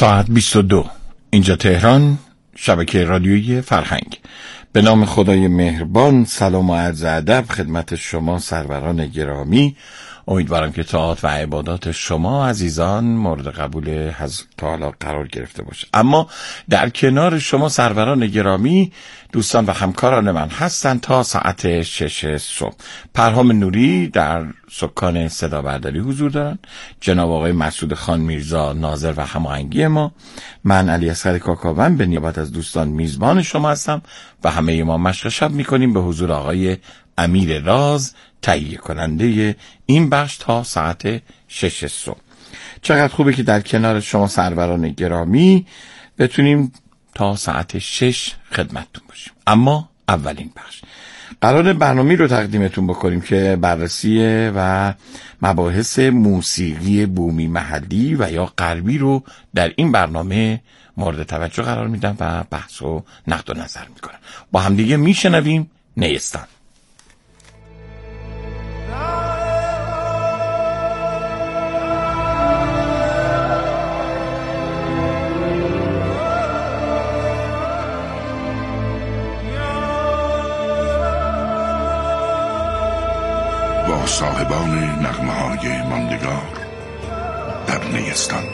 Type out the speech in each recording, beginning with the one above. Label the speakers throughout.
Speaker 1: ساعت 22 اینجا تهران، شبکه رادیویی فرهنگ. به نام خدای مهربان، سلام و عرض ادب خدمت شما سروران گرامی. امیدوارم که طاعات و عبادات شما عزیزان مورد قبول حضرت تعالی قرار گرفته باشه. اما در کنار شما سروران گرامی، دوستان و همکاران من هستند تا ساعت 6 صبح. پرهام نوری در سکان صدا برداری حضور دارن، جناب آقای مسعود خان میرزا ناظر و هماهنگی ما، من علی اصغر کاکاوند به نیابت از دوستان میزبان شما هستم و همه ما مشق شب میکنیم به حضور آقای امیر راز، تهیه کننده این بخش تا ساعت 6 صبح. چقدر خوبه که در کنار شما سروران گرامی بتونیم تا ساعت 6 خدمتتون باشیم. اما اولین بخش قرار برنامه رو تقدیمتون بکنیم که بررسی و مباحث موسیقی بومی محلی و یا غربی رو در این برنامه مورد توجه قرار میدم و بحث و نقد و نظر میکنم. با همدیگه میشنویم نیستان.
Speaker 2: با صاحبان نغمه‌های ماندگار در نیستان.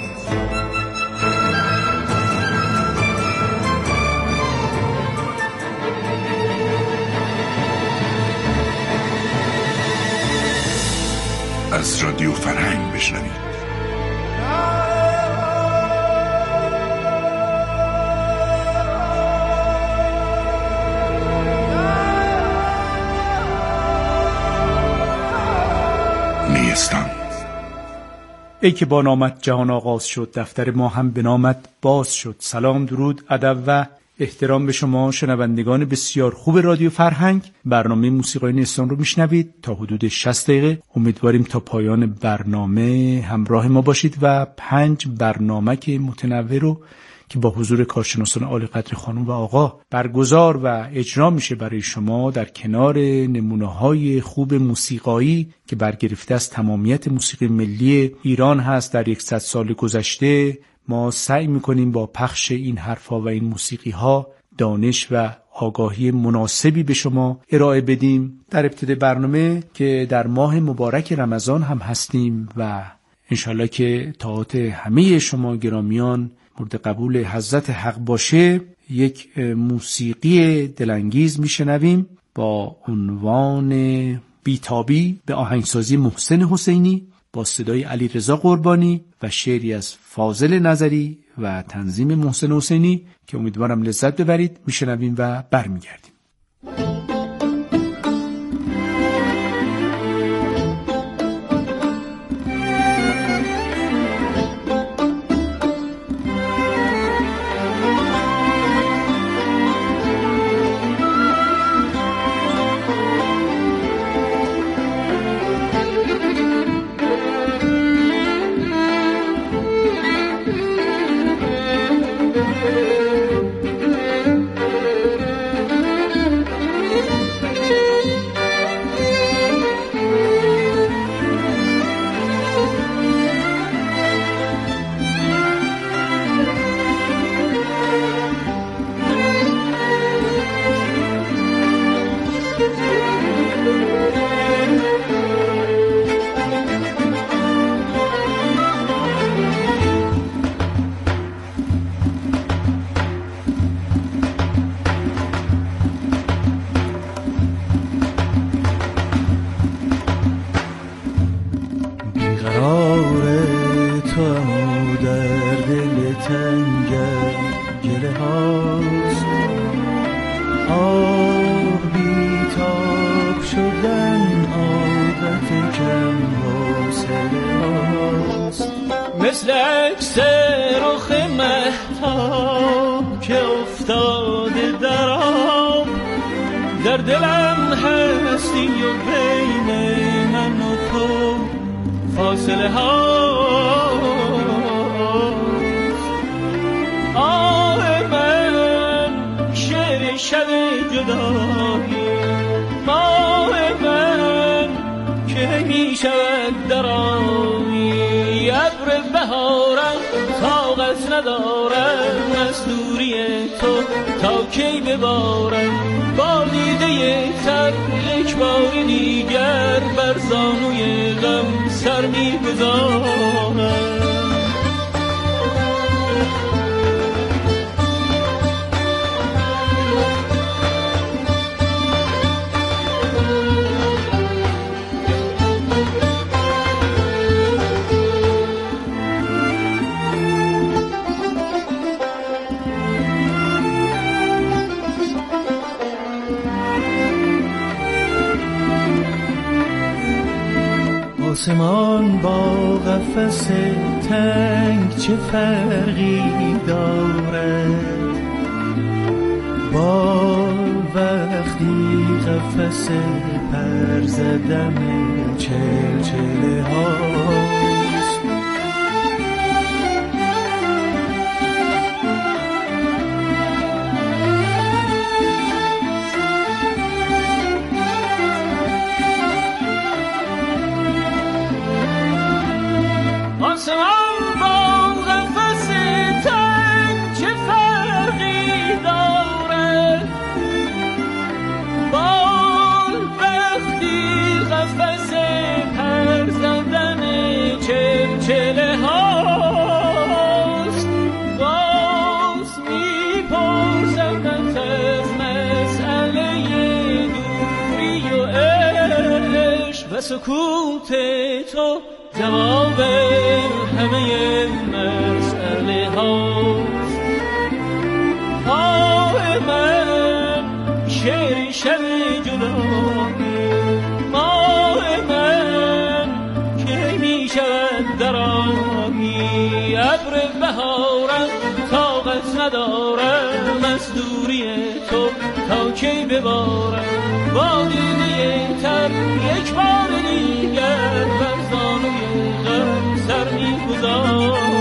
Speaker 2: از رادیو فرهنگ بشنوید.
Speaker 3: ای که با نامت جهان آغاز شد، دفتر ما هم به نامت باز شد. سلام، درود، ادب و احترام به شما شنوندگان بسیار خوب رادیو فرهنگ. برنامه موسیقی نیستان رو میشنوید تا حدود 60 دقیقه. امیدواریم تا پایان برنامه همراه ما باشید و 5 برنامه که متنوع رو که با حضور کارشناسان عالی قدر خانم و آقا برگزار و اجرا میشه برای شما در کنار نمونه‌های خوب موسیقایی که برگرفته از تمامیت موسیقی ملی ایران هست در 100 سال گذشته. ما سعی میکنیم با پخش این حرفا و این موسیقی‌ها دانش و آگاهی مناسبی به شما ارائه بدیم. در ابتدای برنامه که در ماه مبارک رمضان هم هستیم و انشالله که طاعات همه شما گرامیان مورد قبول حضرت حق باشه، یک موسیقی دلانگیز میشنویم با عنوان بیتابی به آهنگسازی محسن حسینی با صدای علی رضا قربانی و شعری از فاضل نظری و تنظیم محسن حسینی که امیدوارم لذت ببرید. میشنویم و برمیگردیم.
Speaker 4: مثل عکس رخ مهتاب که افتاده در آب، در دلم هستی و بین من و تو فاصله هاست. آه من شعر شب جدایی، آه من که می شود در آنی ابر بهارم طاقت طاقت ندارم از دوری تو تا کی ببارم با دیده تر یک بار دیگر بر زانوی غم سر می‌گذارم.
Speaker 5: آسمان با قفس تنگ چه فرقی دارد با وقتی قفس پر زدن چلچله هاست.
Speaker 4: آسمان با قفس تنگ چه فرقی دارد با وقتی قفس پر زدن چلچله هاست. باز میپرسمت از مسئله دوری و عشق و سکوت تو جواب همه مسئله هاست. آه من شعری شب جدایی ماه من که می شود در آبی ابر بهارم طاقت ندارم از دوری تو تا کی ببارم با دیده تر یک بار دیگر بر زانوی غم سر می‌گذارم.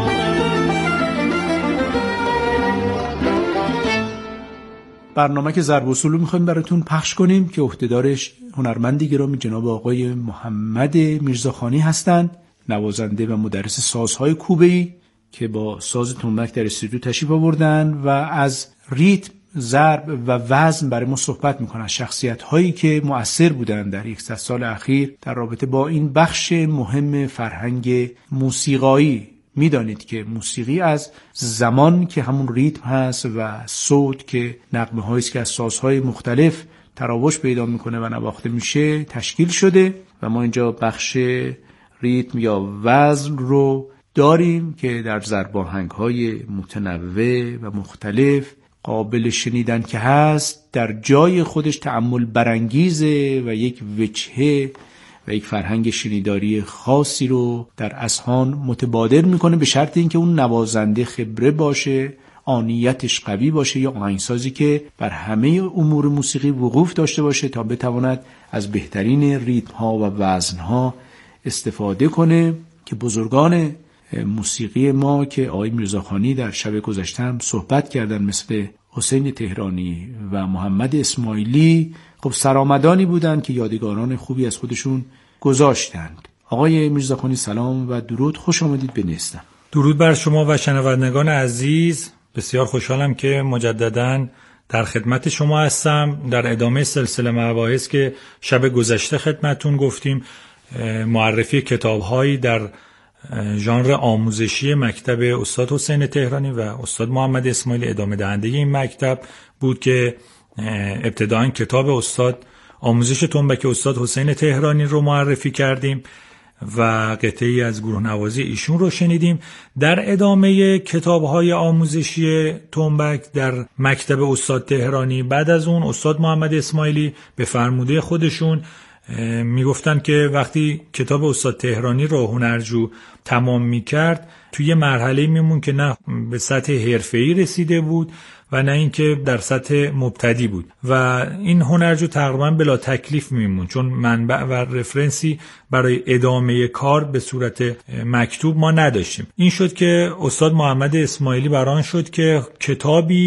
Speaker 3: برنامه که ضرب اصول رو می‌خوایم براتون پخش کنیم که عهدهدارش هنرمند گرامی جناب آقای محمد میرزاخانی هستند، نوازنده و مدرس سازهای کوبه‌ای که با ساز تنبک در استودیو تشریف آوردن و از ریتم، ضرب و وزن برای ما صحبت میکنن. شخصیت هایی که مؤثر بودن در 100 سال اخیر در رابطه با این بخش مهم فرهنگ موسیقایی. میدانید که موسیقی از زمان که همون ریتم هست و صوت که نغمه هایی است که از سازهای مختلف تراوش پیدا میکنه و نواخته میشه تشکیل شده و ما اینجا بخش ریتم یا وزن رو داریم که در ضرباهنگ های متنوع و مختلف قابل شنیدن که هست در جای خودش تأمل برانگیزه و یک وجهه و یک فرهنگ شنیداری خاصی رو در اذهان متبادر میکنه، به شرط اینکه اون نوازنده خبره باشه، آنیتش قوی باشه یا آهنگسازی که بر همه امور موسیقی وقوف داشته باشه تا بتواند از بهترین ریتم ها و وزن ها استفاده کنه که بزرگان موسیقی ما که آقای میرزاخانی در شب گذشته هم صحبت کردن مثل حسین تهرانی و محمد اسماعیلی خب سرآمدانی بودند که یادگاران خوبی از خودشون گذاشتند. آقای میرزاخانی سلام و درود، خوش آمدید به نستم.
Speaker 6: درود بر شما و شنوندگان عزیز، بسیار خوشحالم که مجدداً در خدمت شما هستم در ادامه سلسله مباحث که شب گذشته خدمتون گفتیم. معرفی کتاب‌هایی در ژانر آموزشی مکتب استاد حسین تهرانی و استاد محمد اسماعیلی ادامه دهنده این مکتب بود که ابتداً کتاب استاد آموزش تنبک استاد حسین تهرانی رو معرفی کردیم و قطعی از گروه نوازی ایشون رو شنیدیم. در ادامه کتاب‌های آموزشی تنبک در مکتب استاد تهرانی بعد از اون استاد محمد اسماعیلی به فرموده خودشون میگفتن که وقتی کتاب استاد تهرانی رو هنرجو تمام میکرد توی مرحله میمون که نه به سطح حرفه‌ای رسیده بود و نه اینکه در سطح مبتدی بود و این هنرجو تقریبا بلا تکلیف میمون، چون منبع و رفرنسی برای ادامه کار به صورت مکتوب ما نداشتیم. این شد که استاد محمد اسماعیلی بران شد که کتابی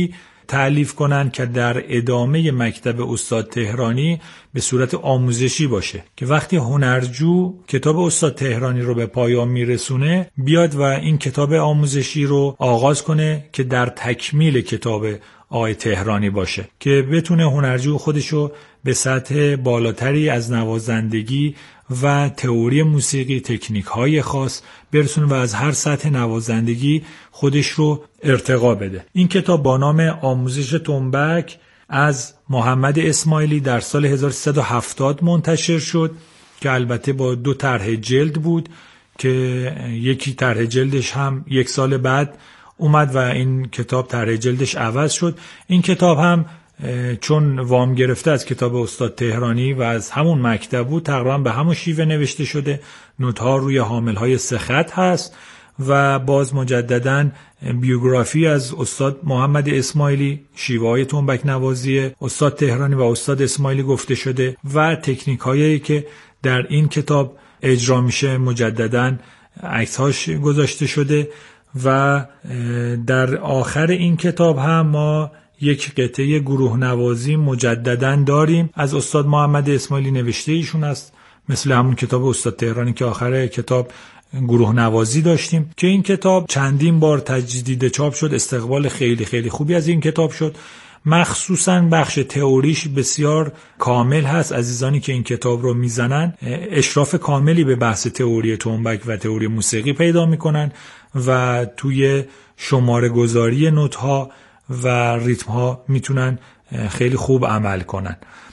Speaker 6: تألیف کنن که در ادامه مکتب استاد تهرانی به صورت آموزشی باشه که وقتی هنرجو کتاب استاد تهرانی رو به پایان میرسونه بیاد و این کتاب آموزشی رو آغاز کنه که در تکمیل کتاب آقای تهرانی باشه که بتونه هنرجو خودشو به سطح بالاتری از نوازندگی و تئوری موسیقی، تکنیک‌های خاص برسونه و از هر سطح نوازندگی خودش رو ارتقا بده. این کتاب با نام آموزش تنبک از محمد اسماعیلی در سال 1370 منتشر شد که البته با 2 طرح جلد بود که یکی طرح جلدش هم 1 سال بعد اومد و این کتاب طرح جلدش عوض شد. این کتاب هم چون وام گرفته از کتاب استاد تهرانی و از همون مکتب بود تقریبا به همون شیوه نوشته شده. نوت‌ها روی حامل‌های 3 خط هست و باز مجدداً بیوگرافی از استاد محمد اسماعیلی، شیوه‌های تنبک نوازی استاد تهرانی و استاد اسماعیلی گفته شده و تکنیک‌هایی که در این کتاب اجرا میشه مجدداً عکس‌هاش گذاشته شده و در آخر این کتاب هم ما یک قطعه گروه نوازی مجدداً داریم از استاد محمد اسماعیلی، نوشته ایشون است مثل همون کتاب استاد تهرانی که آخر کتاب گروه نوازی داشتیم که این کتاب چندین بار تجدید چاپ شد. استقبال خیلی خیلی خوبی از این کتاب شد، مخصوصاً بخش تئوریش بسیار کامل هست. عزیزانی که این کتاب رو میزنن اشراف کاملی به بحث تئوری تنبک و تئوری موسیقی پیدا میکنن و توی شماره گذاری نوت‌ها و ریتم ها میتونن خیلی خوب عمل کنن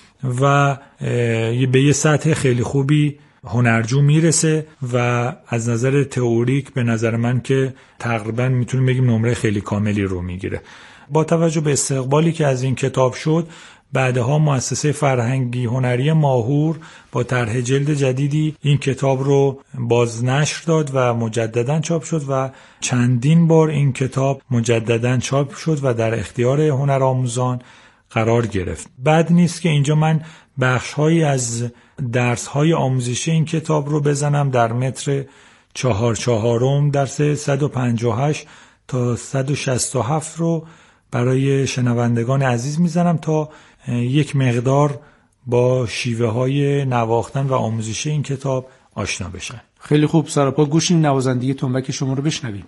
Speaker 6: و به یه سطح خیلی خوبی هنرجو میرسه و از نظر تئوریک به نظر من که تقریبا میتونیم بگیم نمره خیلی کاملی رو میگیره. با توجه به استقبالی که از این کتاب شد بعدها مؤسسه فرهنگی هنری ماهور با طرح جلد جدیدی این کتاب رو بازنشر داد و مجدداً چاپ شد و چندین بار این کتاب مجدداً چاپ شد و در اختیار هنرآموزان قرار گرفت. بد نیست که اینجا من بخش‌هایی از درس‌های آموزشی این کتاب رو بزنم در متر 4/4 درس 158 تا 167 رو برای شنوندگان عزیز میزنم تا یک مقدار با شیوه های نواختن و آموزش این کتاب آشنا بشن.
Speaker 3: خیلی خوب، سراپا گوش این نوازندگی تنبک شما رو بشنویم.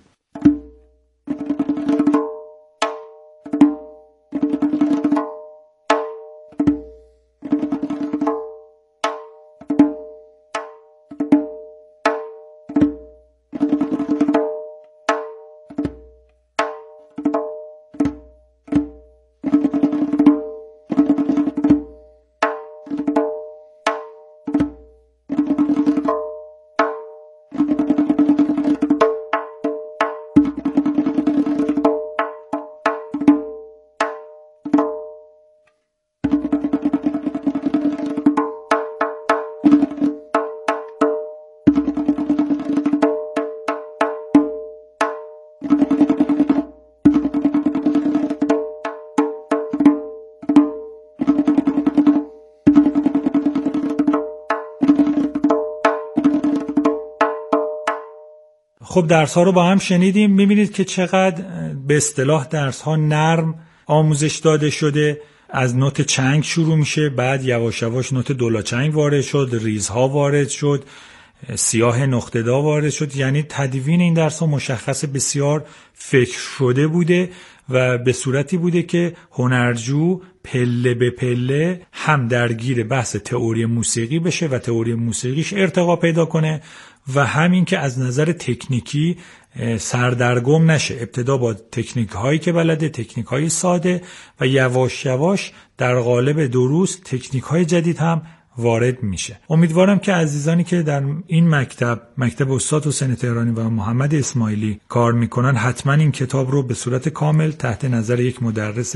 Speaker 6: خب درس ها رو با هم شنیدیم. میبینید که چقدر به اصطلاح درس ها نرم آموزش داده شده. از نوت چنگ شروع میشه، بعد یواش یواش نوت دولاچنگ وارد شد، ریزها وارد شد، سیاه نقطه‌دا وارد شد. یعنی تدوین این درس ها مشخص بسیار فکر شده بوده و به صورتی بوده که هنرجو پله به پله هم درگیر بحث تئوری موسیقی بشه و تئوری موسیقیش ارتقا پیدا کنه و همین که از نظر تکنیکی سردرگم نشه. ابتدا با تکنیک هایی که بلده، تکنیک های ساده، و یواش یواش در قالب دروس تکنیک های جدید هم وارد میشه. امیدوارم که عزیزانی که در این مکتب استاد حسین تهرانی و محمد اسماعیلی کار میکنن حتما این کتاب رو به صورت کامل تحت نظر یک مدرس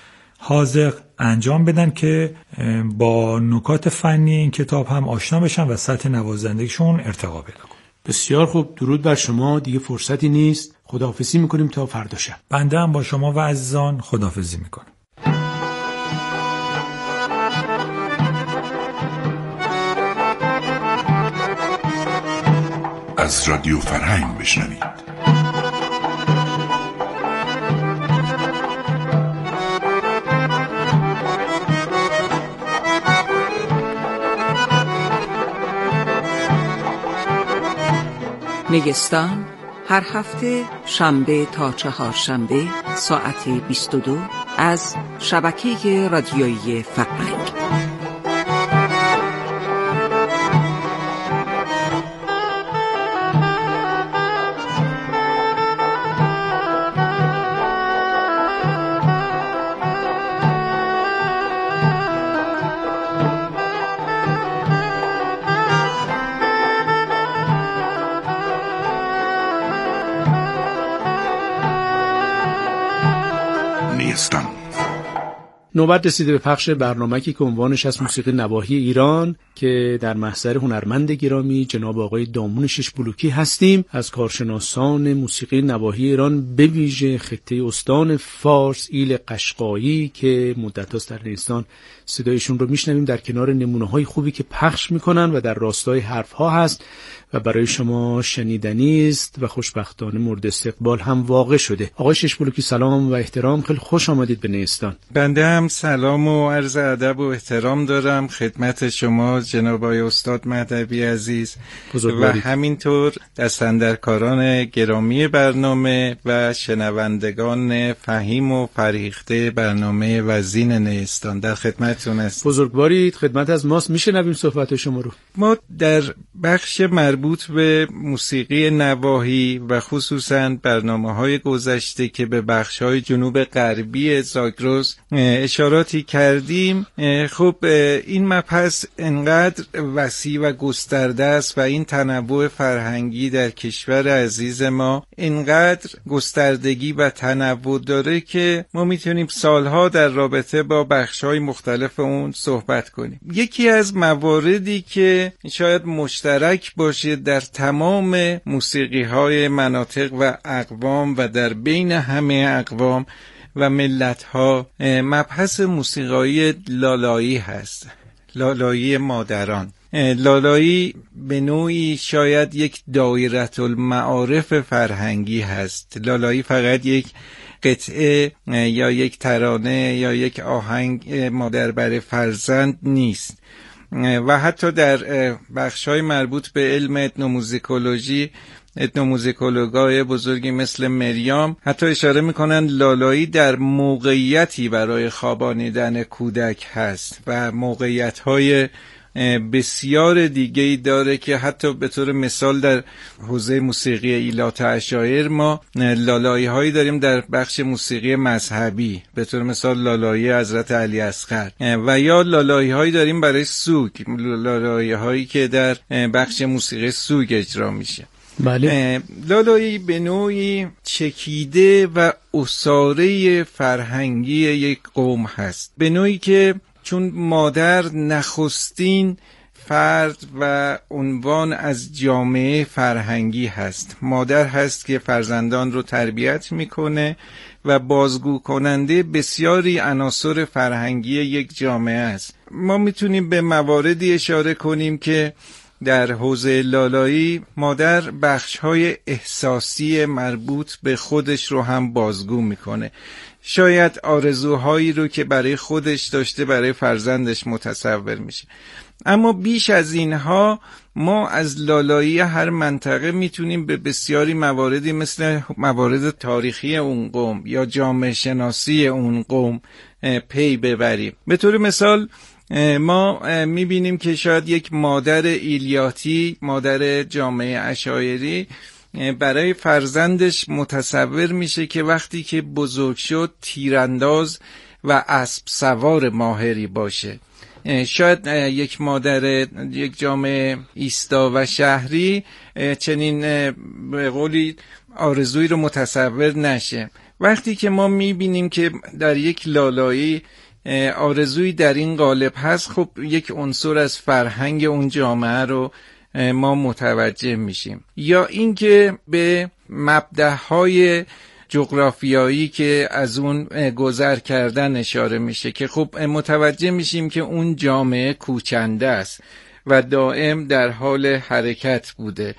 Speaker 6: حاذق انجام بدن که با نکات فنی این کتاب هم آشنا بشن و سطح نوازندگیشون ارتقا پیدا کنه.
Speaker 3: بسیار خوب، درود بر شما. دیگه فرصتی نیست، خداحافظی میکنیم تا فردا شب.
Speaker 6: بنده هم با شما و عزیزان خداحافظی میکنم.
Speaker 2: از رادیو فرهنگ بشنوید.
Speaker 7: نیستان هر هفته شنبه تا چهارشنبه ساعت 22 از شبکه رادیویی فرهنگ.
Speaker 3: نوبت رسیده به پخش برنامه‌ای که عنوانش از موسیقی نواحی ایران که در محضر هنرمند گرامی جناب آقای دامون ششبلوکی هستیم. از کارشناسان موسیقی نواحی ایران به ویژه خطه استان فارس ایل قشقایی که مدت‌هاست در نیستان صدایشون رو میشنویم در کنار نمونه‌های خوبی که پخش میکنن و در راستای حرف‌ها هست و برای شما شنیدنی است و خوشبختانه مورد استقبال هم واقع شده. آقای ششبلوکی سلام و احترام، خیلی خوش آمدید به نیستان.
Speaker 8: بنده هم سلام و عرض ادب و احترام دارم خدمت شما جناب آقای استاد مهدوی عزیز و همینطور دستاندرکاران گرامی برنامه و شنوندگان فهیم و فریخته برنامه وزین نیستان. در خدمتتون هستیم.
Speaker 3: بزرگوارید، خدمت از ماست. میشنویم صحبت شما رو.
Speaker 8: ما در بخش مربوط به موسیقی نواحی و خصوصا برنامه‌های گذشته که به بخش‌های جنوب غربی زاگرس اشاراتی کردیم، خب این مبحث انقدر وسیع و گسترده است و این تنوع فرهنگی در کشور عزیز ما انقدر گستردگی و تنوع داره که ما میتونیم سالها در رابطه با بخش‌های مختلف اون صحبت کنیم. یکی از مواردی که شاید مشترک باشه در تمام موسیقی‌های مناطق و اقوام و در بین همه اقوام و ملت‌ها مبحث موسیقی لالایی هست، لالایی مادران. لالایی به نوعی شاید یک دایره المعارف فرهنگی هست. لالایی فقط یک قطعه یا یک ترانه یا یک آهنگ مادر برای فرزند نیست و حتی در بخش‌های مربوط به علم اتنوموزیکولوژی اتنوموزیکولوگای بزرگی مثل مریام حتی اشاره میکنن لالایی در موقعیتی برای خوابانیدن کودک هست و موقعیت‌های بسیار دیگه‌ای داره که حتی به طور مثال در حوزه موسیقی ایلات عشایر ما لالایی هایی داریم در بخش موسیقی مذهبی، به طور مثال لالایی حضرت علی اصغر، و یا لالایی هایی داریم برای سوگ، لالایی هایی که در بخش موسیقی سوگ اجرا میشه.
Speaker 3: بله.
Speaker 8: لالایی به نوعی چکیده و اساره فرهنگی یک قوم هست، به نوعی که چون مادر نخستین فرد و عنوان از جامعه فرهنگی هست، مادر هست که فرزندان رو تربیت میکنه و بازگو کننده بسیاری عناصر فرهنگی یک جامعه است. ما میتونیم به مواردی اشاره کنیم که در حوزه لالایی مادر بخش‌های احساسی مربوط به خودش رو هم بازگو میکنه. شاید آرزوهایی رو که برای خودش داشته برای فرزندش متصور میشه. اما بیش از اینها ما از لالایی هر منطقه میتونیم به بسیاری مواردی مثل موارد تاریخی اون قوم یا جامعه شناسی اون قوم پی ببریم. به طور مثال ما میبینیم که شاید یک مادر ایلیاتی، مادر جامعه عشایری، برای فرزندش متصور میشه که وقتی که بزرگ شد تیرانداز و اسب سوار ماهری باشه. شاید یک مادر یک جامعه ایستا و شهری چنین به قولی آرزویی رو متصور نشه. وقتی که ما میبینیم که در یک لالایی آرزویی در این قالب هست، خب یک عنصر از فرهنگ اون جامعه رو ما متوجه میشیم. یا اینکه به مبدأهای جغرافیایی که از اون گذر کردن اشاره میشه که خب متوجه میشیم که اون جامعه کوچنده است و دائم در حال حرکت بوده،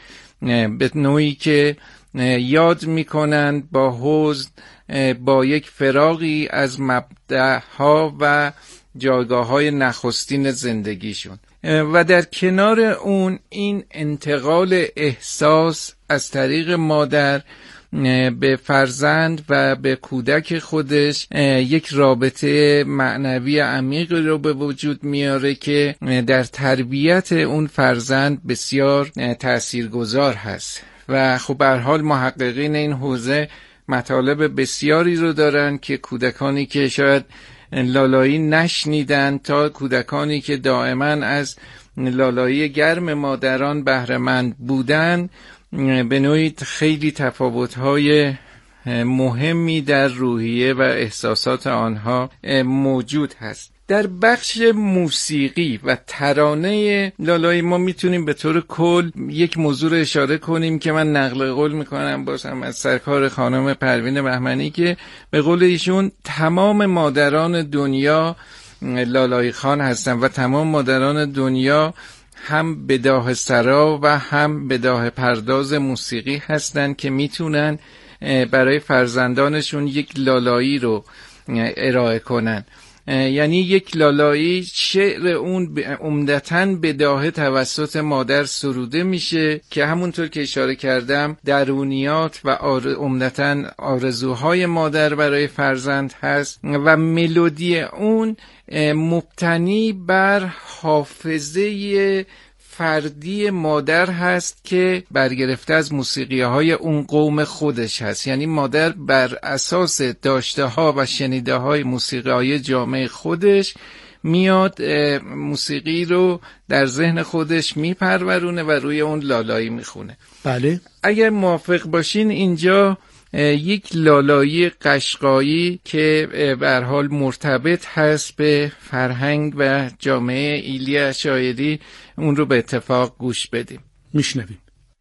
Speaker 8: به نوعی که یاد میکنن با حزن، با یک فراغی از مبدأها و جایگاه‌های نخستین زندگیشون. و در کنار اون این انتقال احساس از طریق مادر به فرزند و به کودک خودش یک رابطه معنوی عمیق رو به وجود میاره که در تربیت اون فرزند بسیار تاثیرگذار هست. و خب به هر حال محققین این حوزه مطالب بسیاری رو دارن که کودکانی که شاید لالایی نشنیدن تا کودکانی که دائما از لالایی گرم مادران بهره‌مند بودن به نوعی خیلی تفاوت‌های مهمی در روحیه و احساسات آنها موجود هست. در بخش موسیقی و ترانه لالایی ما میتونیم به طور کل یک موضوع رو اشاره کنیم که من نقل قول میکنم باشم از سرکار خانم پروین بهمنی که به قول ایشون تمام مادران دنیا لالایی خان هستن و تمام مادران دنیا هم بداهه سرا و هم بداهه پرداز موسیقی هستن که میتونن برای فرزندانشون یک لالایی رو ارائه کنن. یعنی یک لالایی شعر اون عمدتاً بداهه توسط مادر سروده میشه که همونطور که اشاره کردم درونیات و عمدتاً آرزوهای مادر برای فرزند هست و ملودی اون مبتنی بر حافظه فردی مادر هست که برگرفته از موسیقی‌های اون قوم خودش هست. یعنی مادر بر اساس داشته‌ها و شنیده‌های موسیقی‌های جامعه خودش میاد موسیقی رو در ذهن خودش میپرورونه و روی اون لالایی میخونه.
Speaker 3: بله.
Speaker 8: اگر موافق باشین اینجا یک لالایی قشقایی که به هر حال مرتبط هست به فرهنگ و جامعه ایلی شاعری اون رو به اتفاق گوش بدیم.
Speaker 3: میشنویم.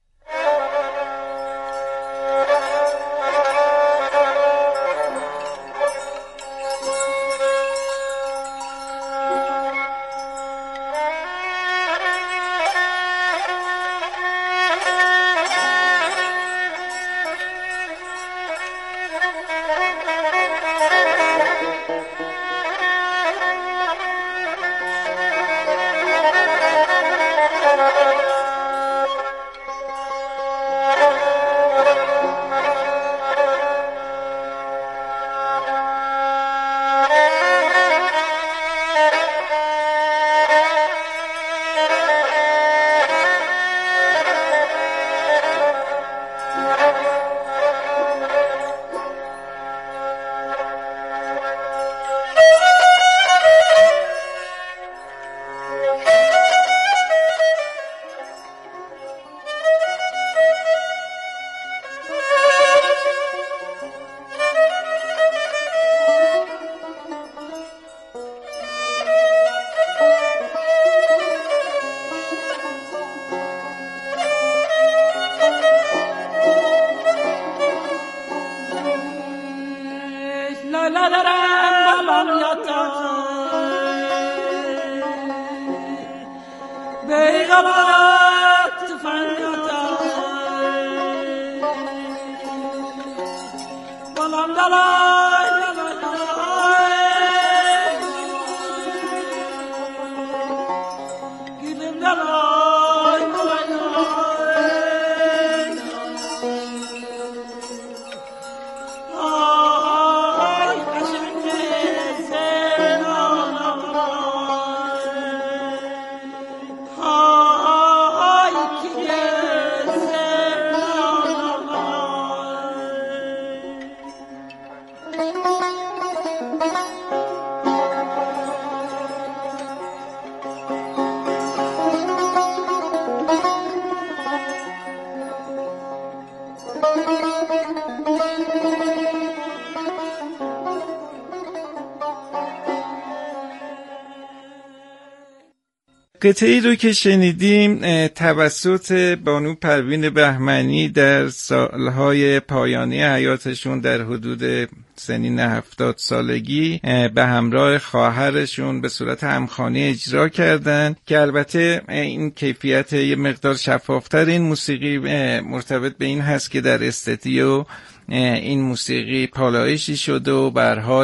Speaker 8: قطعی رو که شنیدیم توسط بانو پروین بهمنی در سالهای پایانی حیاتشون در حدود سنین 70 سالگی به همراه خواهرشون به صورت همخوانی اجرا کردن که البته این کیفیت یه مقدار شفافتر این موسیقی مرتبط به این هست که در استودیو این موسیقی پالایشی شده و به هر حال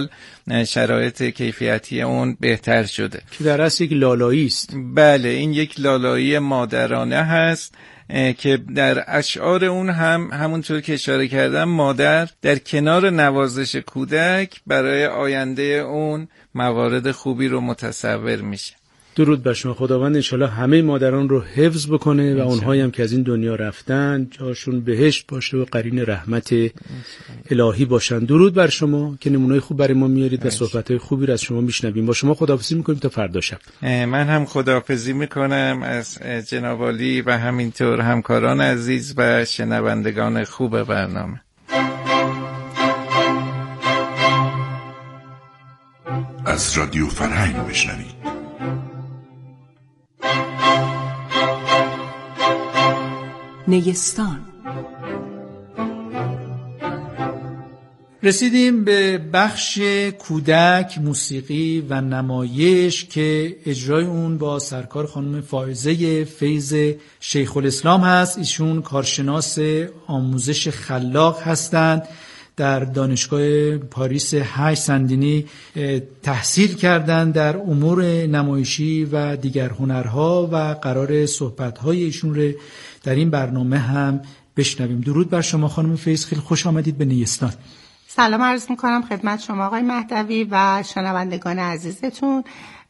Speaker 8: شرایط کیفیتی اون بهتر شده
Speaker 3: که در اصل یک لالایی است.
Speaker 8: بله، این یک لالایی مادرانه هست که در اشعار اون همونطور که اشاره کردم مادر در کنار نوازش کودک برای آینده اون موارد خوبی رو متصور میشه.
Speaker 3: درود بر شما. خداوند انشالله همه مادران رو حفظ بکنه و اونهایی هم که از این دنیا رفتن جاشون بهشت باشه و قرین رحمت الهی باشن. درود بر شما که نمونه‌های خوب برای ما میارید و صحبت‌های خوبی رو از شما میشنویم. با شما خداحافظی میکنیم تا فردا شب.
Speaker 8: من هم خداحافظی میکنم از جناب عالی و همینطور همکاران عزیز و شنوندگان خوب برنامه.
Speaker 2: از رادیو فرهنگ بشنوید.
Speaker 7: نیستان.
Speaker 3: رسیدیم به بخش کودک، موسیقی و نمایش که اجرای اون با سرکار خانم فائزه فیض شیخ الاسلام هست. ایشون کارشناس آموزش خلاق هستند. در دانشگاه پاریس 8 سندینی تحصیل کردند در امور نمایشی و دیگر هنرها و قرار صحبت‌های ایشون رو در این برنامه هم بشنویم. درود بر شما خانم فیض، خیلی خوش آمدید به نیستان.
Speaker 9: سلام عرض می‌کنم خدمت شما آقای مهدوی و شنوندگان عزیزتون.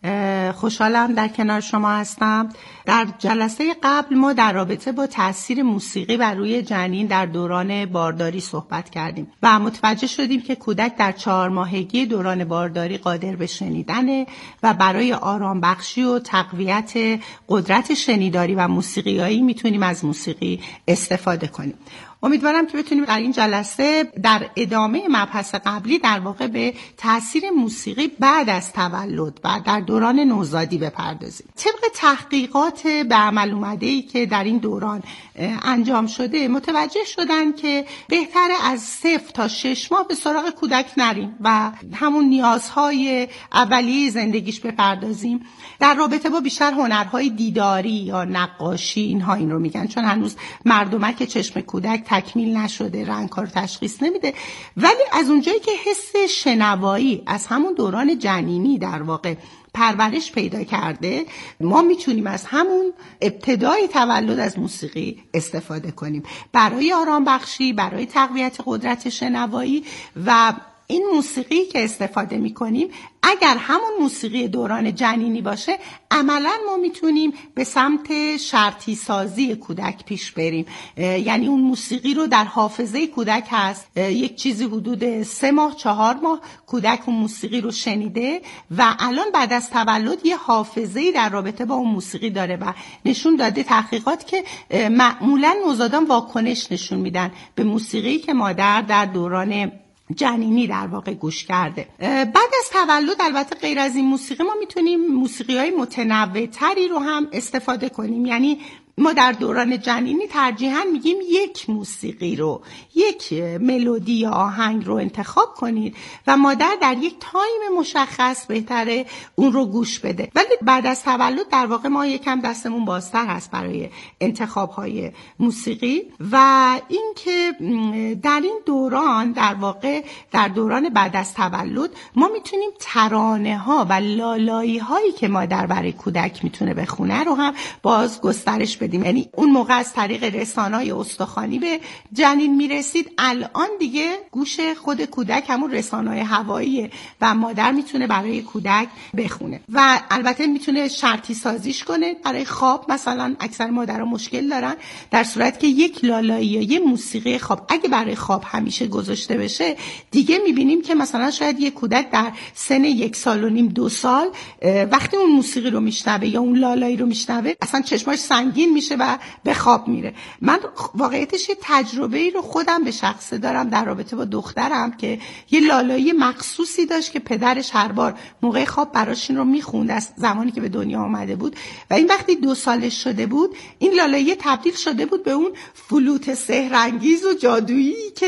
Speaker 9: خوشحالم در کنار شما هستم. در جلسه قبل ما در رابطه با تأثیر موسیقی بر روی جنین در دوران بارداری صحبت کردیم و متوجه شدیم که کودک در 4 ماهگی دوران بارداری قادر به شنیدنه و برای آرام بخشی و تقویت قدرت شنیداری و موسیقیایی میتونیم از موسیقی استفاده کنیم. امیدوارم که بتونیم در این جلسه در ادامه مبحث قبلی در واقع به تأثیر موسیقی بعد از تولد و در دوران نوزادی بپردازیم. طبق تحقیقات به عمل اومده‌ای که در این دوران انجام شده متوجه شدن که بهتره از 0 تا 6 ماه به سراغ کودک نریم و همون نیازهای اولیه زندگیش بپردازیم. در رابطه با بیشتر هنرهای دیداری یا نقاشی، اینها این رو میگن، چون هنوز مردمک چشم کودک تکمیل نشده، رنگ‌ها رو تشخیص نمیده. ولی از اونجایی که حس شنوایی از همون دوران جنینی در واقع پرورش پیدا کرده، ما میتونیم از همون ابتدای تولد از موسیقی استفاده کنیم برای آرام بخشی، برای تقویت قدرت شنوایی. و این موسیقی که استفاده میکنیم اگر همون موسیقی دوران جنینی باشه، عملاً ما میتونیم به سمت شرطی سازی کودک پیش بریم. یعنی اون موسیقی رو در حافظه کودک هست، یک چیزی حدود 3 ماه 4 ماه کودک اون موسیقی رو شنیده و الان بعد از تولد یه حافظه‌ای در رابطه با اون موسیقی داره و نشون داده تحقیقات که معمولاً نوزادان واکنش نشون میدن به موسیقی که مادر در دوران جنینی در واقع گوش کرده. بعد از تولد البته غیر از این موسیقی ما میتونیم موسیقی‌های متنوع‌تری رو هم استفاده کنیم. یعنی ما در دوران جنینی ترجیحاً میگیم یک موسیقی رو، یک ملودی یا آهنگ رو انتخاب کنید و مادر در یک تایم مشخص بهتره اون رو گوش بده. ولی بعد از تولد در واقع ما یکم دستمون بازتر هست برای انتخاب‌های موسیقی. و این که در این دوران در واقع در دوران بعد از تولد ما میتونیم ترانه‌ها و لالایی‌هایی که مادر برای کودک میتونه بخونه رو هم باز گسترش بدیم. یعنی اون موقع از طریق رسانه‌های استخوانی به جنین میرسید، الان دیگه گوش خود کودک همون رسانه‌های هواییه و مادر میتونه برای کودک بخونه و البته میتونه شرطی سازیش کنه برای خواب. مثلا اکثر مادرها مشکل دارن در صورت که یک لالایی یا یه موسیقی خواب اگه برای خواب همیشه گذاشته بشه، دیگه میبینیم که مثلا شاید یه کودک در سن 1 سال و نیم 2 سال وقتی اون موسیقی رو میشنوه یا اون لالایی رو میشنوه اصلا چشماش سنگین میشه و به خواب میره. من واقعیتش یه تجربه‌ای رو خودم به شخصه دارم در رابطه با دخترم که یه لالایی مخصوصی داشت که پدرش هر بار موقع خواب براش این رو میخوند از زمانی که به دنیا آمده بود و این وقتی 2 سالش شده بود این لالایی تبدیل شده بود به اون فلوت سحرانگیز و جادویی که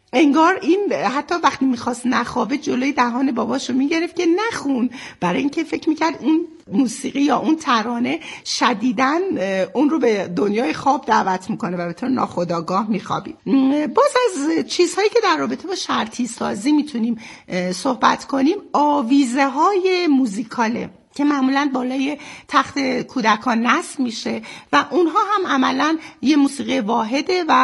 Speaker 9: انگار این حتی وقتی میخواست نخوابه جلوی دهان باباشو میگرفت که نخون، برای اینکه فکر میکرد اون موسیقی یا اون ترانه شدیداً اون رو به دنیای خواب دعوت میکنه و به طور ناخودآگاه میخوابید. باز از چیزهایی که در رابطه با شرطی سازی میتونیم صحبت کنیم، آویزه های موزیکاله که معمولاً بالای تخت کودکان نصب میشه و اونها هم عملاً یه موسیقی واحده و